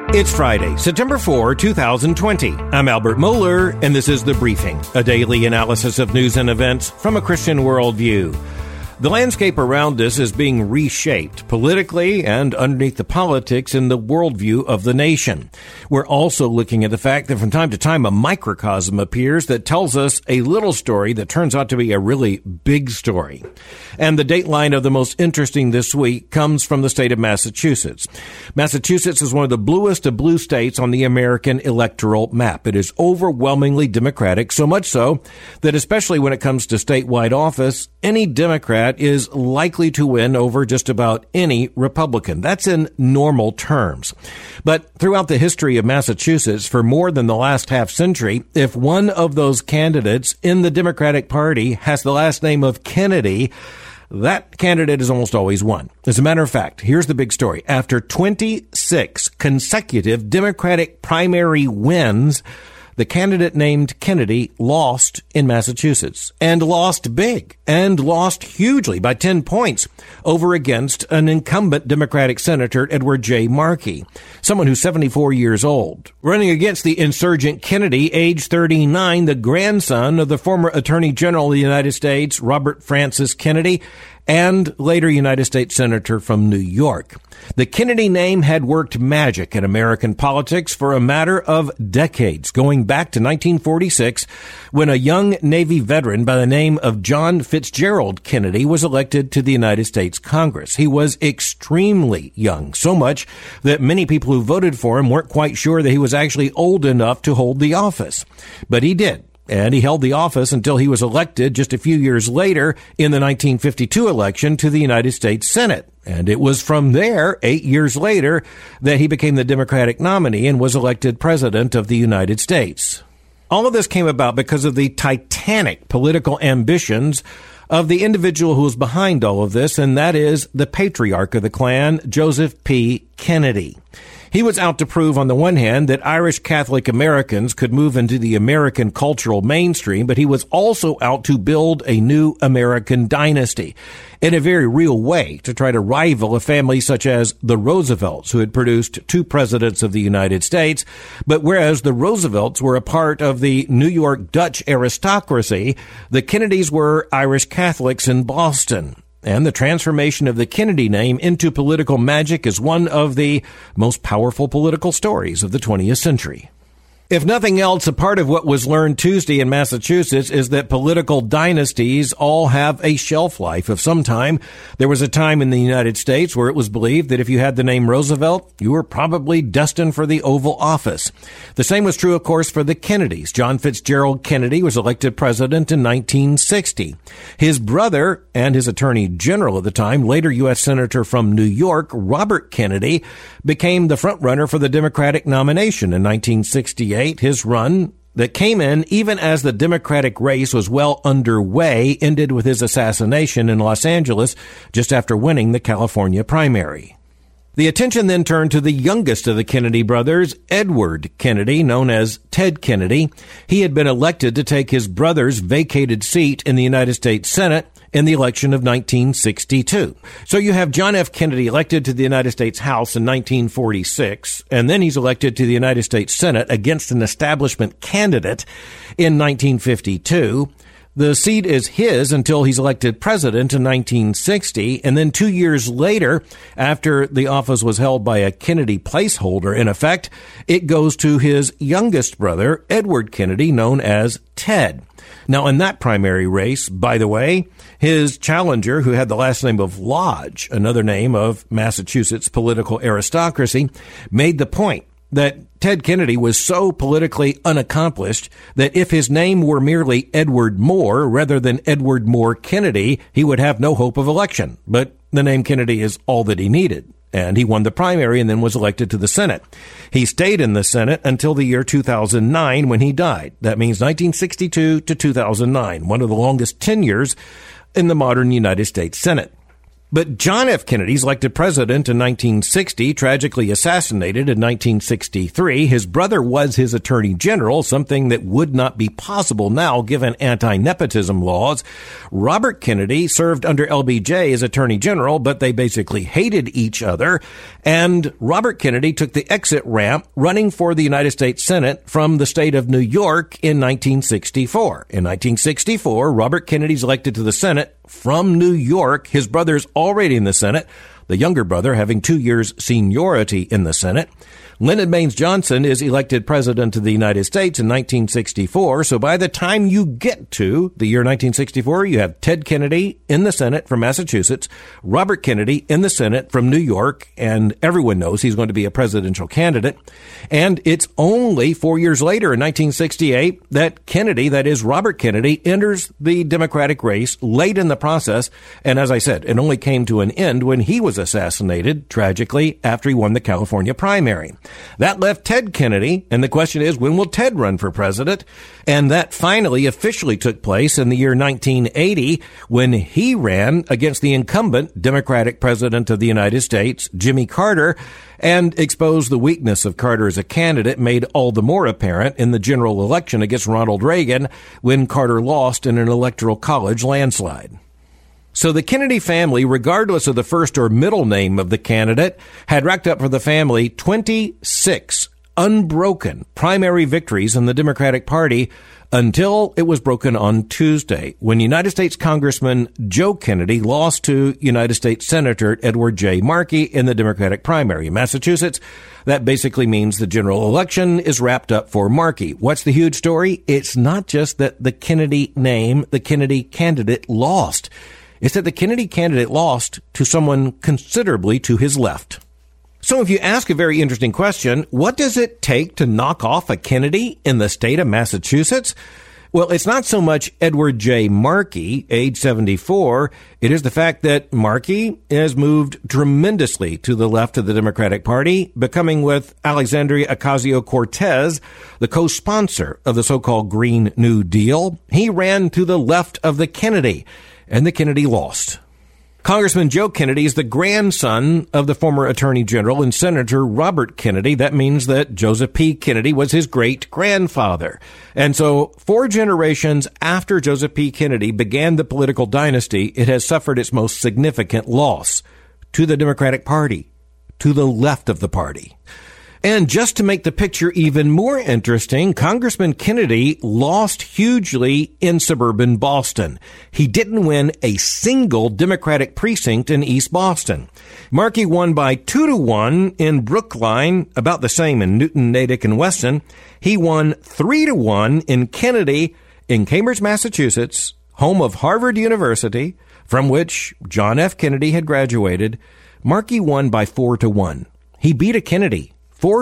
It's Friday, September 4, 2020. I'm Albert Mohler, and this is The Briefing, a daily analysis of news and events from a Christian worldview. The landscape around us is being reshaped politically and underneath the politics in the worldview of the nation. We're also looking at the fact that from time to time a microcosm appears that tells us a little story that turns out to be a really big story. And the dateline of the most interesting this week comes from the state of Massachusetts. Massachusetts is one of the bluest of blue states on the American electoral map. It is overwhelmingly Democratic, so much so that especially when it comes to statewide office, any Democrat is likely to win over just about any Republican. That's in normal terms. But throughout the history of Massachusetts, for more than the last half century, if one of those candidates in the Democratic Party has the last name of Kennedy, that candidate is almost always won. As a matter of fact, here's the big story. After 26 consecutive Democratic primary wins, the candidate named Kennedy lost in Massachusetts, and lost big, and lost hugely by 10 points over against an incumbent Democratic Senator, Edward J. Markey, someone who's 74 years old. Running against the insurgent Kennedy, age 39, the grandson of the former Attorney General of the United States, Robert Francis Kennedy, and later United States Senator from New York. The Kennedy name had worked magic in American politics for a matter of decades, going back to 1946, when a young Navy veteran by the name of John Fitzgerald Kennedy was elected to the United States Congress. He was extremely young, so much that many people who voted for him weren't quite sure that he was actually old enough to hold the office. But he did. And he held the office until he was elected just a few years later in the 1952 election to the United States Senate. And it was from there, 8 years later, that he became the Democratic nominee and was elected president of the United States. All of this came about because of the titanic political ambitions of the individual who was behind all of this, and that is the patriarch of the Klan, Joseph P. Kennedy. He was out to prove, on the one hand, that Irish Catholic Americans could move into the American cultural mainstream, but he was also out to build a new American dynasty in a very real way to try to rival a family such as the Roosevelts, who had produced two presidents of the United States. But whereas the Roosevelts were a part of the New York Dutch aristocracy, the Kennedys were Irish Catholics in Boston. And the transformation of the Kennedy name into political magic is one of the most powerful political stories of the 20th century. If nothing else, a part of what was learned Tuesday in Massachusetts is that political dynasties all have a shelf life of some time. There was a time in the United States where it was believed that if you had the name Roosevelt, you were probably destined for the Oval Office. The same was true, of course, for the Kennedys. John Fitzgerald Kennedy was elected president in 1960. His brother and his attorney general at the time, later U.S. Senator from New York, Robert Kennedy, became the frontrunner for the Democratic nomination in 1968. His run that came in even as the Democratic race was well underway ended with his assassination in Los Angeles just after winning the California primary. The attention then turned to the youngest of the Kennedy brothers, Edward Kennedy, known as Ted Kennedy. He had been elected to take his brother's vacated seat in the United States Senate in the election of 1962. So you have John F. Kennedy elected to the United States House in 1946, and then he's elected to the United States Senate against an establishment candidate in 1952. The seat is his until he's elected president in 1960, and then 2 years later, after the office was held by a Kennedy placeholder, in effect, it goes to his youngest brother, Edward Kennedy, known as Ted. Now, in that primary race, by the way, his challenger, who had the last name of Lodge, another name of Massachusetts political aristocracy, made the point that Ted Kennedy was so politically unaccomplished that if his name were merely Edward Moore rather than Edward Moore Kennedy, he would have no hope of election. But the name Kennedy is all that he needed. And he won the primary and then was elected to the Senate. He stayed in the Senate until the year 2009 when he died. That means 1962 to 2009, one of the longest tenures in the modern United States Senate. But John F. Kennedy's elected president in 1960, tragically assassinated in 1963. His brother was his attorney general, something that would not be possible now given anti-nepotism laws. Robert Kennedy served under LBJ as attorney general, but they basically hated each other. And Robert Kennedy took the exit ramp running for the United States Senate from the state of New York in 1964. In 1964, Robert Kennedy's elected to the Senate from New York. His brother's already in the Senate, the younger brother having 2 years seniority in the Senate. Lyndon Baines Johnson is elected president of the United States in 1964. So by the time you get to the year 1964, you have Ted Kennedy in the Senate from Massachusetts, Robert Kennedy in the Senate from New York, and everyone knows he's going to be a presidential candidate. And it's only 4 years later in 1968 that Kennedy, that is Robert Kennedy, enters the Democratic race late in the process. And as I said, it only came to an end when he was assassinated, tragically, after he won the California primary. That left Ted Kennedy, and the question is, when will Ted run for president? And that finally officially took place in the year 1980 when he ran against the incumbent Democratic president of the United States, Jimmy Carter, and exposed the weakness of Carter as a candidate, made all the more apparent in the general election against Ronald Reagan when Carter lost in an electoral college landslide. So the Kennedy family, regardless of the first or middle name of the candidate, had racked up for the family 26 unbroken primary victories in the Democratic Party until it was broken on Tuesday when United States Congressman Joe Kennedy lost to United States Senator Edward J. Markey in the Democratic primary in Massachusetts. That basically means the general election is wrapped up for Markey. What's the huge story? It's not just that the Kennedy name, the Kennedy candidate lost. It's that the Kennedy candidate lost to someone considerably to his left. So if you ask a very interesting question, what does it take to knock off a Kennedy in the state of Massachusetts? Well, it's not so much Edward J. Markey, age 74. It is the fact that Markey has moved tremendously to the left of the Democratic Party, becoming with Alexandria Ocasio-Cortez, the co-sponsor of the so-called Green New Deal. He ran to the left of the Kennedy, and the Kennedy lost. Congressman Joe Kennedy is the grandson of the former Attorney General and Senator Robert Kennedy. That means that Joseph P. Kennedy was his great-grandfather. And so 4 generations after Joseph P. Kennedy began the political dynasty, it has suffered its most significant loss to the Democratic Party, to the left of the party. And just to make the picture even more interesting, Congressman Kennedy lost hugely in suburban Boston. He didn't win a single Democratic precinct in East Boston. Markey won by 2-1 in Brookline, about the same in Newton, Natick, and Weston. He won 3-1 in Kennedy in Cambridge, Massachusetts, home of Harvard University, from which John F. Kennedy had graduated. Markey won by 4-1. He beat a Kennedy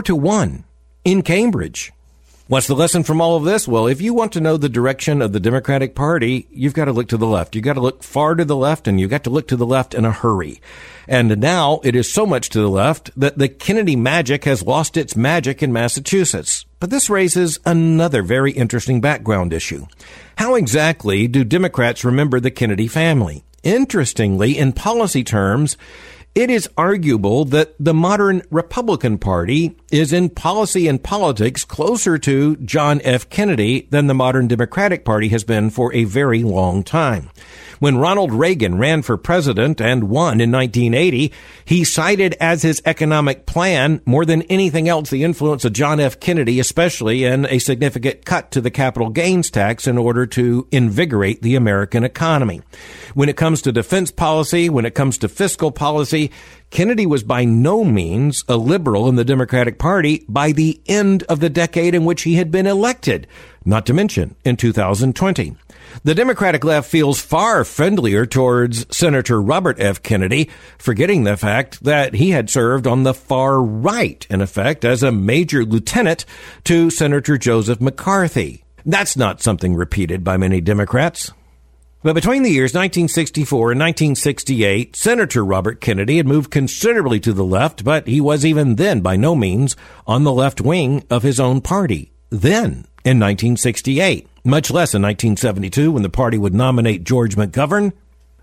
4-1 in Cambridge. What's the lesson from all of this? Well, if you want to know the direction of the Democratic Party, you've got to look to the left. You've got to look far to the left, and you've got to look to the left in a hurry. And now it is so much to the left that the Kennedy magic has lost its magic in Massachusetts. But this raises another very interesting background issue. How exactly do Democrats remember the Kennedy family? Interestingly, in policy terms, it is arguable that the modern Republican Party is in policy and politics closer to John F. Kennedy than the modern Democratic Party has been for a very long time. When Ronald Reagan ran for president and won in 1980, he cited as his economic plan, more than anything else, the influence of John F. Kennedy, especially in a significant cut to the capital gains tax in order to invigorate the American economy. When it comes to defense policy, when it comes to fiscal policy, Kennedy was by no means a liberal in the Democratic Party by the end of the decade in which he had been elected, not to mention in 2020. The Democratic left feels far friendlier towards Senator Robert F. Kennedy, forgetting the fact that he had served on the far right, in effect, as a major lieutenant to Senator Joseph McCarthy. That's not something repeated by many Democrats. But between the years 1964 and 1968, Senator Robert Kennedy had moved considerably to the left, but he was even then by no means on the left wing of his own party. Then, in 1968, much less in 1972 when the party would nominate George McGovern.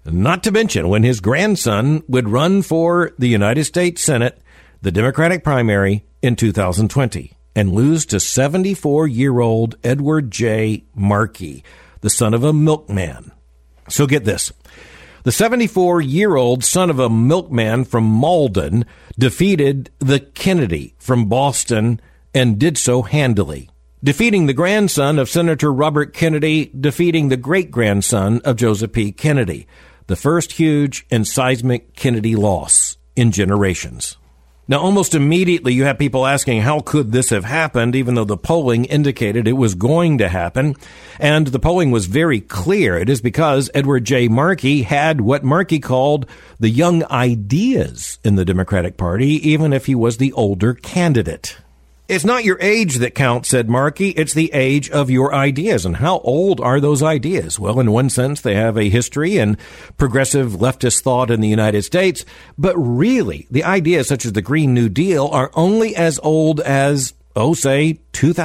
Not to mention when his grandson would run for the United States Senate, the Democratic primary in 2020, and lose to 74-year-old Edward J. Markey, the son of a milkman. So get this. The 74-year-old son of a milkman from Malden defeated the Kennedy from Boston and did so handily, defeating the grandson of Senator Robert Kennedy, defeating the great-grandson of Joseph P. Kennedy, the first huge and seismic Kennedy loss in generations. Now, almost immediately, you have people asking, how could this have happened, even though the polling indicated it was going to happen? And the polling was very clear. It is because Edward J. Markey had what Markey called the young ideas in the Democratic Party, even if he was the older candidate. It's not your age that counts, said Markey. It's the age of your ideas. And how old are those ideas? Well, in one sense, they have a history in progressive leftist thought in the United States. But really, the ideas such as the Green New Deal are only as old as, say,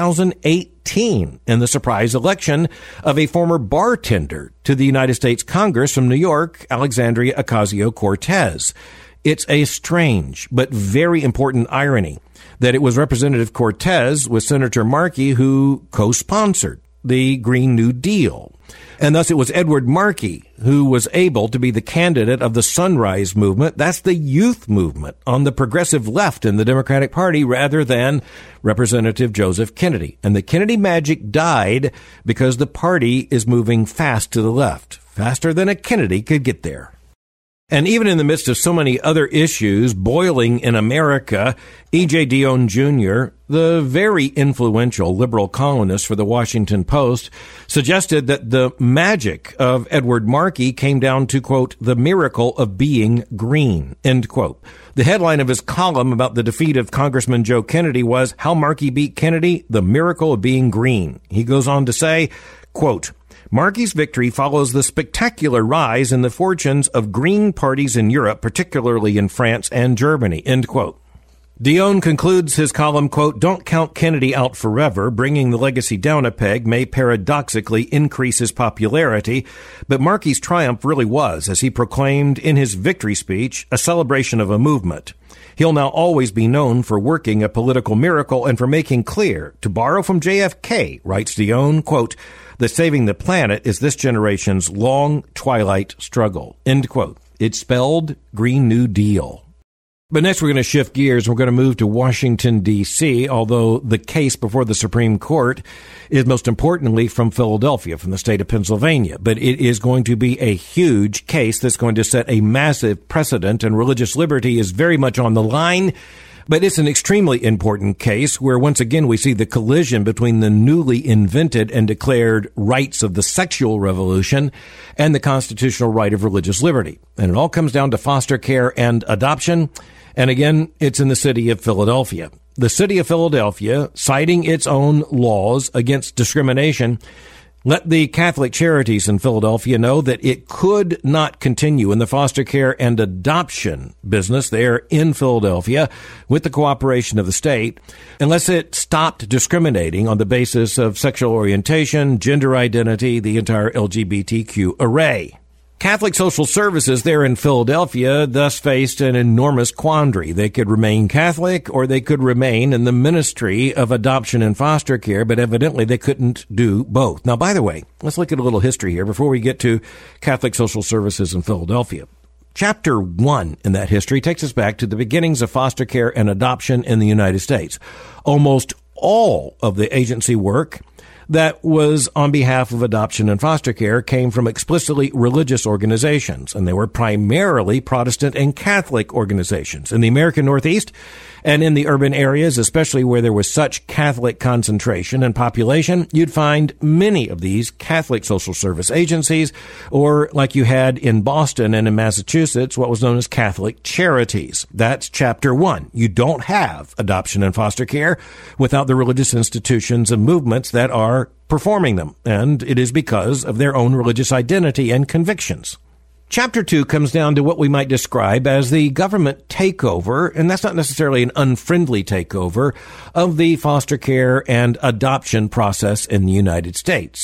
2018 in the surprise election of a former bartender to the United States Congress from New York, Alexandria Ocasio-Cortez. It's a strange but very important irony that it was Representative Cortez with Senator Markey who co-sponsored the Green New Deal. And thus it was Edward Markey who was able to be the candidate of the Sunrise Movement. That's the youth movement on the progressive left in the Democratic Party rather than Representative Joseph Kennedy. And the Kennedy magic died because the party is moving fast to the left, faster than a Kennedy could get there. And even in the midst of so many other issues boiling in America, E.J. Dionne Jr., the very influential liberal columnist for the Washington Post, suggested that the magic of Edward Markey came down to, quote, the miracle of being green, end quote. The headline of his column about the defeat of Congressman Joe Kennedy was, How Markey Beat Kennedy, the Miracle of Being Green. He goes on to say, quote, Markey's victory follows the spectacular rise in the fortunes of green parties in Europe, particularly in France and Germany, end quote. Dionne concludes his column, quote, Don't count Kennedy out forever. Bringing the legacy down a peg may paradoxically increase his popularity, but Markey's triumph really was, as he proclaimed in his victory speech, a celebration of a movement. He'll now always be known for working a political miracle and for making clear, to borrow from JFK, writes Dionne, quote, that saving the planet is this generation's long twilight struggle, end quote. It's spelled Green New Deal. But next we're going to shift gears. We're going to move to Washington, D.C., although the case before the Supreme Court is most importantly from Philadelphia, from the state of Pennsylvania. But it is going to be a huge case that's going to set a massive precedent, and religious liberty is very much on the line. But it's an extremely important case where, once again, we see the collision between the newly invented and declared rights of the sexual revolution and the constitutional right of religious liberty. And it all comes down to foster care and adoption. And again, it's in the city of Philadelphia. The city of Philadelphia, citing its own laws against discrimination, let the Catholic Charities in Philadelphia know that it could not continue in the foster care and adoption business there in Philadelphia with the cooperation of the state unless it stopped discriminating on the basis of sexual orientation, gender identity, the entire LGBTQ array. Catholic Social Services there in Philadelphia thus faced an enormous quandary. They could remain Catholic or they could remain in the ministry of adoption and foster care, but evidently they couldn't do both. Now, by the way, let's look at a little history here before we get to Catholic Social Services in Philadelphia. Chapter 1 in that history takes us back to the beginnings of foster care and adoption in the United States. Almost all of the agency work that was on behalf of adoption and foster care came from explicitly religious organizations, and they were primarily Protestant and Catholic organizations. In the American Northeast and in the urban areas, especially where there was such Catholic concentration and population, you'd find many of these Catholic social service agencies, or like you had in Boston and in Massachusetts, what was known as Catholic Charities. That's Chapter 1. You don't have adoption and foster care without the religious institutions and movements that are performing them, and it is because of their own religious identity and convictions. Chapter 2 comes down to what we might describe as the government takeover, and that's not necessarily an unfriendly takeover, of the foster care and adoption process in the United States.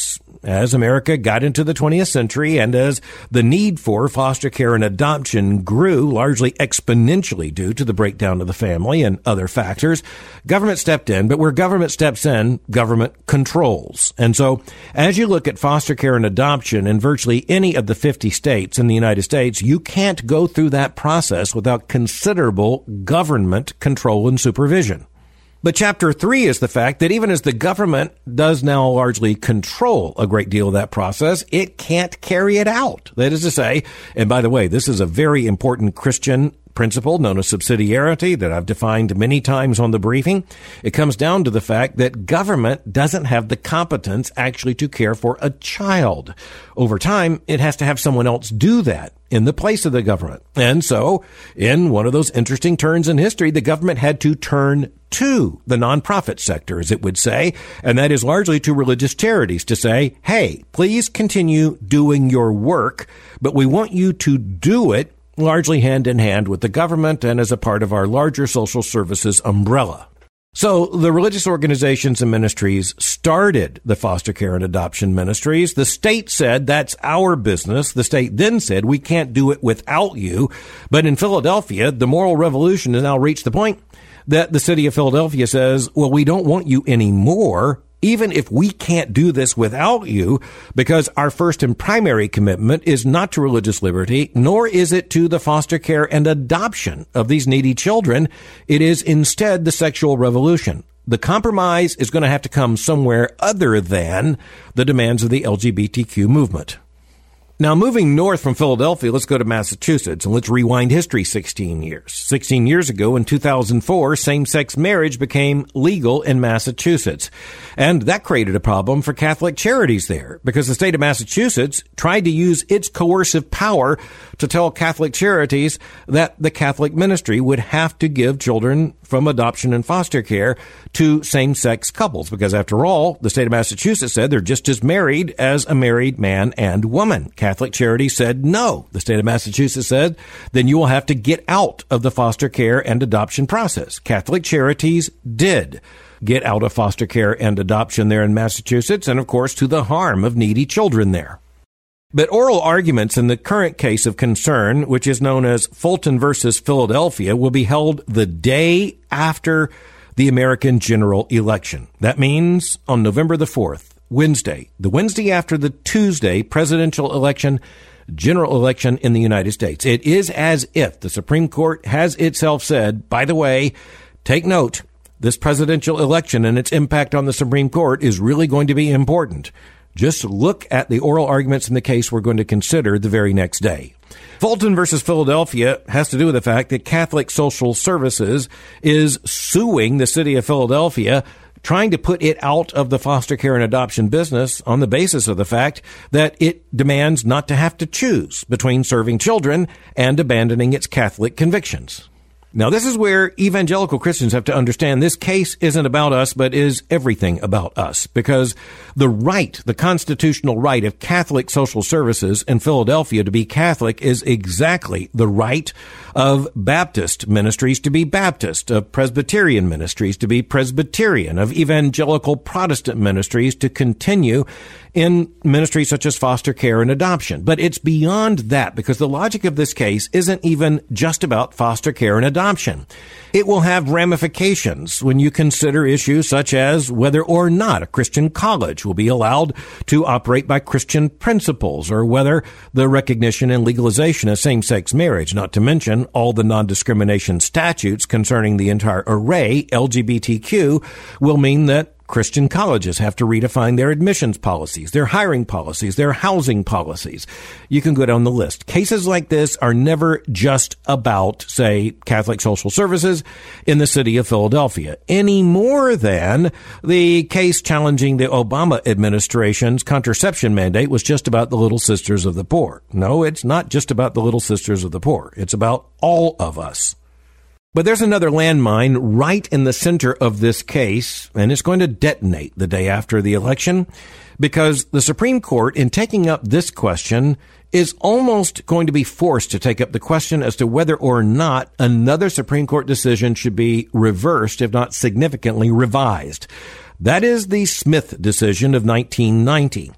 as America got into the 20th century and as the need for foster care and adoption grew largely exponentially due to the breakdown of the family and other factors, government stepped in. But where government steps in, government controls. And so as you look at foster care and adoption in virtually any of the 50 states in the United States, you can't go through that process without considerable government control and supervision. But Chapter 3 is the fact that even as the government does now largely control a great deal of that process, it can't carry it out. That is to say, and by the way, this is a very important Christian principle known as subsidiarity that I've defined many times on the briefing. It comes down to the fact that government doesn't have the competence actually to care for a child. Over time, it has to have someone else do that in the place of the government. And so, in one of those interesting turns in history, the government had to turn to the nonprofit sector, as it would say, and that is largely to religious charities to say, hey, please continue doing your work, but we want you to do it largely hand in hand with the government and as a part of our larger social services umbrella. So the religious organizations and ministries started the foster care and adoption ministries. The state said, that's our business. The state then said, we can't do it without you. But in Philadelphia, the moral revolution has now reached the point that the city of Philadelphia says, well, we don't want you anymore, even if we can't do this without you, because our first and primary commitment is not to religious liberty, nor is it to the foster care and adoption of these needy children. It is instead the sexual revolution. The compromise is going to have to come somewhere other than the demands of the LGBTQ movement. Now, moving north from Philadelphia, let's go to Massachusetts, and let's rewind history 16 years. 16 years ago, in 2004, same-sex marriage became legal in Massachusetts. And that created a problem for Catholic charities there, because the state of Massachusetts tried to use its coercive power to tell Catholic charities that the Catholic ministry would have to give children from adoption and foster care to same-sex couples, because after all, the state of Massachusetts said they're just as married as a married man and woman. Catholic Charities said no. The state of Massachusetts said, then you will have to get out of the foster care and adoption process. Catholic Charities did get out of foster care and adoption there in Massachusetts, and of course to the harm of needy children there. But oral arguments in the current case of concern, which is known as Fulton versus Philadelphia, will be held the day after the American general election. That means on November the 4th, Wednesday, the Wednesday after the Tuesday presidential election, general election in the United States. It is as if the Supreme Court has itself said, by the way, take note, this presidential election and its impact on the Supreme Court is really going to be important. Just look at the oral arguments in the case we're going to consider the very next day. Fulton versus Philadelphia has to do with the fact that Catholic Social Services is suing the city of Philadelphia, trying to put it out of the foster care and adoption business on the basis of the fact that it demands not to have to choose between serving children and abandoning its Catholic convictions. Now, this is where evangelical Christians have to understand this case isn't about us, but is everything about us, because the right, the constitutional right of Catholic Social Services in Philadelphia to be Catholic is exactly the right of Baptist ministries to be Baptist, of Presbyterian ministries to be Presbyterian, of evangelical Protestant ministries to continue in ministries such as foster care and adoption. But it's beyond that, because the logic of this case isn't even just about foster care and adoption. It will have ramifications when you consider issues such as whether or not a Christian college will be allowed to operate by Christian principles, or whether the recognition and legalization of same-sex marriage, not to mention all the non-discrimination statutes concerning the entire array LGBTQ, will mean that Christian colleges have to redefine their admissions policies, their hiring policies, their housing policies. You can go down the list. Cases like this are never just about, say, Catholic Social Services in the city of Philadelphia, any more than the case challenging the Obama administration's contraception mandate was just about the Little Sisters of the Poor. No, it's not just about the Little Sisters of the Poor. It's about all of us. But there's another landmine right in the center of this case, and it's going to detonate the day after the election, because the Supreme Court, in taking up this question, is almost going to be forced to take up the question as to whether or not another Supreme Court decision should be reversed, if not significantly revised. That is the Smith decision of 1990.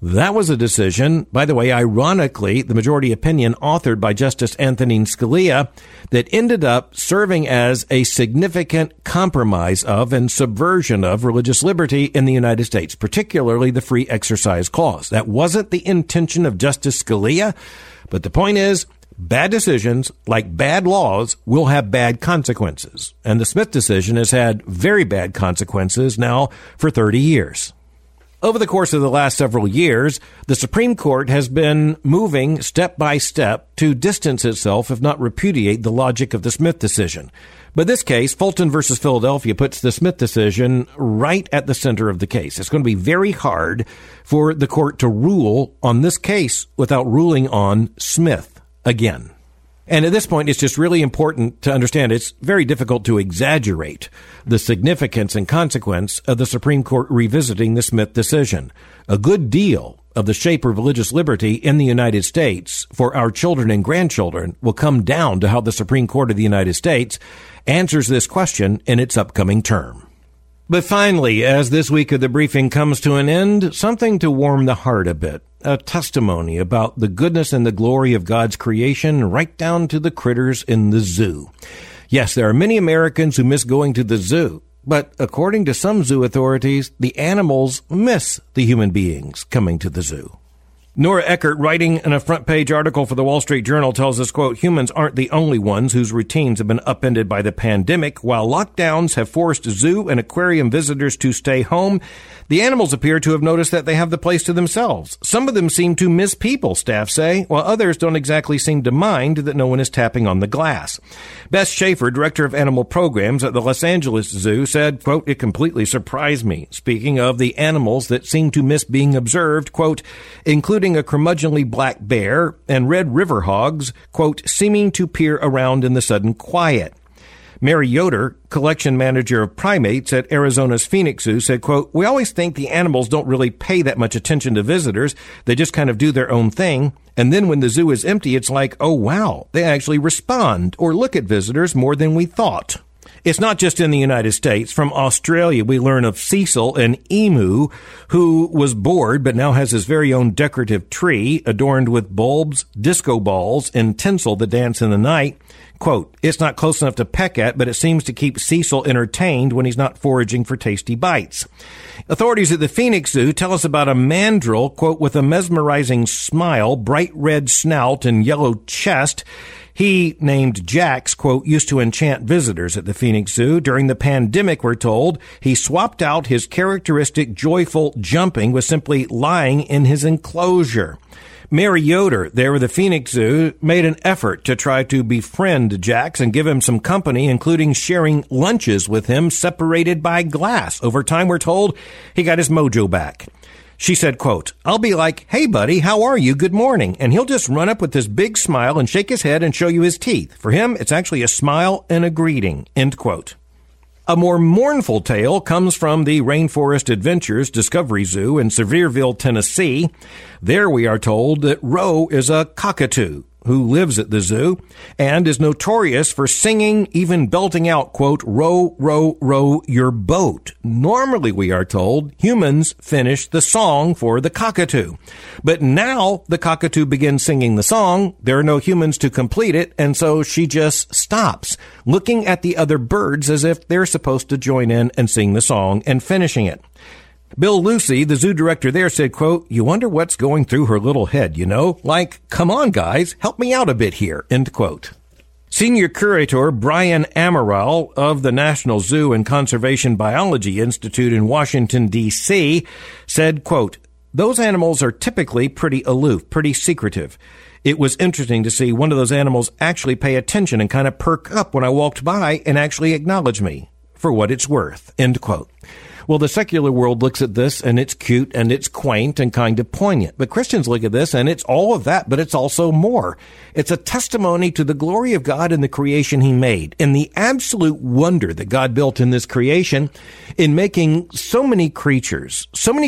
That was a decision, by the way, ironically, the majority opinion authored by Justice Antonin Scalia, that ended up serving as a significant compromise of and subversion of religious liberty in the United States, particularly the Free Exercise Clause. That wasn't the intention of Justice Scalia, but the point is, bad decisions, like bad laws, will have bad consequences. And the Smith decision has had very bad consequences now for 30 years. Over the course of the last several years, the Supreme Court has been moving step by step to distance itself, if not repudiate, the logic of the Smith decision. But this case, Fulton versus Philadelphia, puts the Smith decision right at the center of the case. It's going to be very hard for the court to rule on this case without ruling on Smith again. And at this point, it's just really important to understand it's very difficult to exaggerate the significance and consequence of the Supreme Court revisiting the Smith decision. A good deal of the shape of religious liberty in the United States for our children and grandchildren will come down to how the Supreme Court of the United States answers this question in its upcoming term. But finally, as this week of the briefing comes to an end, something to warm the heart a bit. A testimony about the goodness and the glory of God's creation, right down to the critters in the zoo. Yes, there are many Americans who miss going to the zoo, but according to some zoo authorities, the animals miss the human beings coming to the zoo. Nora Eckert, writing in a front-page article for the Wall Street Journal, tells us, quote, humans aren't the only ones whose routines have been upended by the pandemic. While lockdowns have forced zoo and aquarium visitors to stay home, the animals appear to have noticed that they have the place to themselves. Some of them seem to miss people, staff say, while others don't exactly seem to mind that no one is tapping on the glass. Beth Schaefer, director of animal programs at the Los Angeles Zoo, said, quote, it completely surprised me. Speaking of the animals that seem to miss being observed, quote, including a curmudgeonly black bear and red river hogs, quote, seeming to peer around in the sudden quiet. Mary Yoder, collection manager of primates at Arizona's Phoenix Zoo, said, quote, we always think the animals don't really pay that much attention to visitors. They just kind of do their own thing. And then when the zoo is empty, it's like, oh, wow, they actually respond or look at visitors more than we thought. It's not just in the United States. From Australia, we learn of Cecil, an emu, who was bored but now has his very own decorative tree adorned with bulbs, disco balls, and tinsel that dance in the night. Quote, it's not close enough to peck at, but it seems to keep Cecil entertained when he's not foraging for tasty bites. Authorities at the Phoenix Zoo tell us about a mandrill, quote, with a mesmerizing smile, bright red snout, and yellow chest. He, named Jax, quote, used to enchant visitors at the Phoenix Zoo. During the pandemic, we're told, he swapped out his characteristic joyful jumping with simply lying in his enclosure. Mary Yoder, there at the Phoenix Zoo, made an effort to try to befriend Jax and give him some company, including sharing lunches with him separated by glass. Over time, we're told, he got his mojo back. She said, quote, I'll be like, hey, buddy, how are you? Good morning. And he'll just run up with this big smile and shake his head and show you his teeth. For him, it's actually a smile and a greeting, end quote. A more mournful tale comes from the Rainforest Adventures Discovery Zoo in Sevierville, Tennessee. There we are told that Ro is a cockatoo who lives at the zoo and is notorious for singing, even belting out, quote, row, row, row your boat. Normally, we are told, humans finish the song for the cockatoo. But now the cockatoo begins singing the song. There are no humans to complete it, and so she just stops, looking at the other birds as if they're supposed to join in and sing the song and finishing it. Bill Lucy, the zoo director there, said, quote, you wonder what's going through her little head, you know? Like, come on, guys, help me out a bit here, end quote. Senior curator Brian Amaral of the National Zoo and Conservation Biology Institute in Washington, D.C., said, quote, those animals are typically pretty aloof, pretty secretive. It was interesting to see one of those animals actually pay attention and kind of perk up when I walked by and actually acknowledge me for what it's worth, end quote. Well, the secular world looks at this and it's cute and it's quaint and kind of poignant. But Christians look at this and it's all of that, but it's also more. It's a testimony to the glory of God in the creation he made and the absolute wonder that God built in this creation in making so many creatures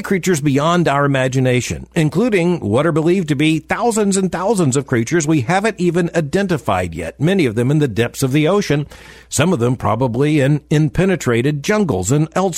beyond our imagination, including what are believed to be thousands and thousands of creatures we haven't even identified yet, many of them in the depths of the ocean, some of them probably in impenetrated jungles and elsewhere.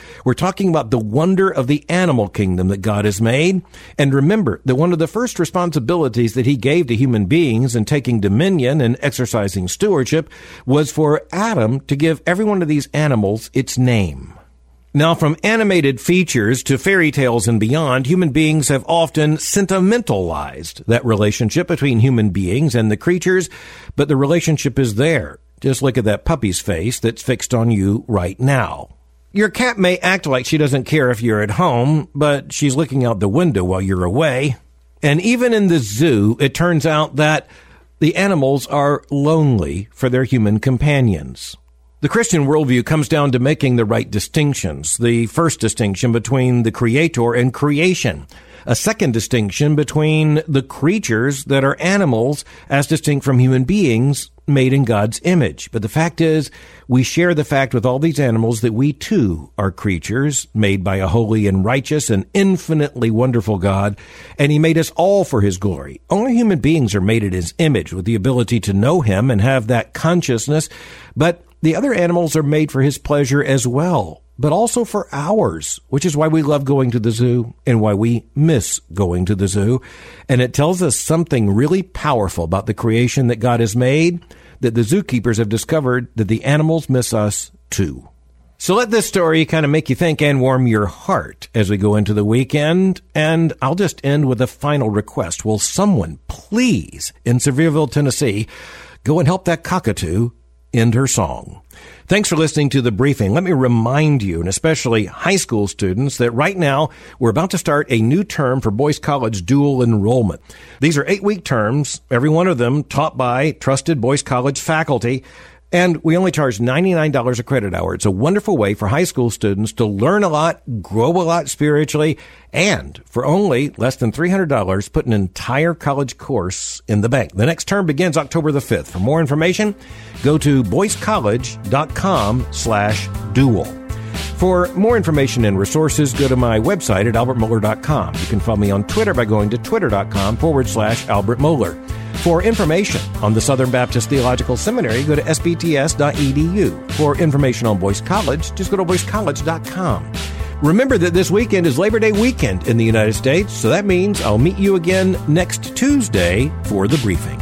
We're talking about the wonder of the animal kingdom that God has made. And remember that one of the first responsibilities that he gave to human beings in taking dominion and exercising stewardship was for Adam to give every one of these animals its name. Now, from animated features to fairy tales and beyond, human beings have often sentimentalized that relationship between human beings and the creatures, but the relationship is there. Just look at that puppy's face that's fixed on you right now. Your cat may act like she doesn't care if you're at home, but she's looking out the window while you're away. And even in the zoo, it turns out that the animals are lonely for their human companions. The Christian worldview comes down to making the right distinctions. The first distinction between the Creator and creation. A second distinction between the creatures that are animals as distinct from human beings made in God's image. But the fact is, we share the fact with all these animals that we too are creatures made by a holy and righteous and infinitely wonderful God, and he made us all for his glory. Only human beings are made in his image with the ability to know him and have that consciousness, but the other animals are made for his pleasure as well, but also for ours, which is why we love going to the zoo and why we miss going to the zoo. And it tells us something really powerful about the creation that God has made, that the zookeepers have discovered that the animals miss us too. So let this story kind of make you think and warm your heart as we go into the weekend. And I'll just end with a final request. Will someone please, in Sevierville, Tennessee, go and help that cockatoo end her song? Thanks for listening to The Briefing. Let me remind you, and especially high school students, that right now we're about to start a new term for Boyce College dual enrollment. These are 8-week terms, every one of them taught by trusted Boyce College faculty, and we only charge $99 a credit hour. It's a wonderful way for high school students to learn a lot, grow a lot spiritually, and for only less than $300, put an entire college course in the bank. The next term begins October the 5th. For more information, go to boycecollege.com/dual. For more information and resources, go to my website at albertmohler.com. You can follow me on Twitter by going to twitter.com/Albert Mohler. For information on the Southern Baptist Theological Seminary, go to sbts.edu. For information on Boyce College, just go to boycecollege.com. Remember that this weekend is Labor Day weekend in the United States, so that means I'll meet you again next Tuesday for The Briefing.